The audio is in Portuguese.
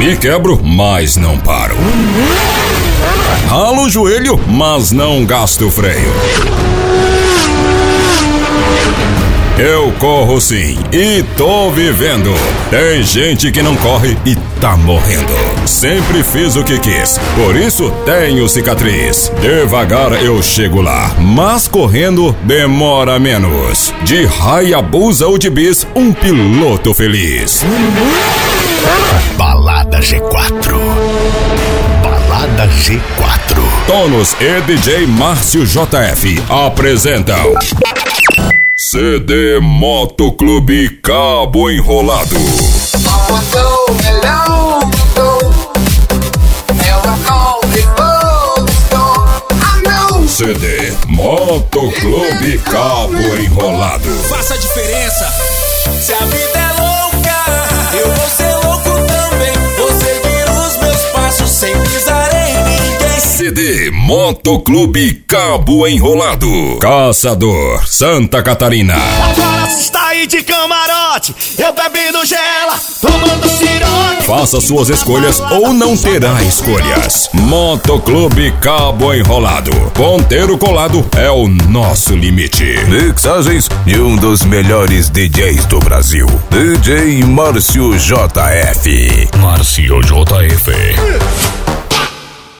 Me quebro, mas não paro. Ralo o joelho, mas não gasto freio. Eu corro sim e tô vivendo. Tem gente que não corre e tá morrendo. Sempre fiz o que quis, por isso tenho cicatriz. Devagar eu chego lá, mas correndo demora menos. De Hayabusa ou de bis, um piloto feliz. Balada G4. Balada G4. Tonos e DJ Márcio JF apresentam CD Motoclube Cabo Enrolado. CD Motoclube Cabo Enrolado. Faça a diferença. Se a vida é louca, eu vou ser louco também. Vou seguir os meus passos sem pisar em ninguém. CD Motoclube Cabo Enrolado. Caçador, Santa Catarina. Agora se está aí de camarote, eu bebendo gela, tomando cirote. Faça suas escolhas ou não terá escolhas. Motoclube Cabo Enrolado. Ponteiro colado é o nosso limite. Mixagens de um dos melhores DJs do Brasil, DJ Márcio JF. Márcio JF.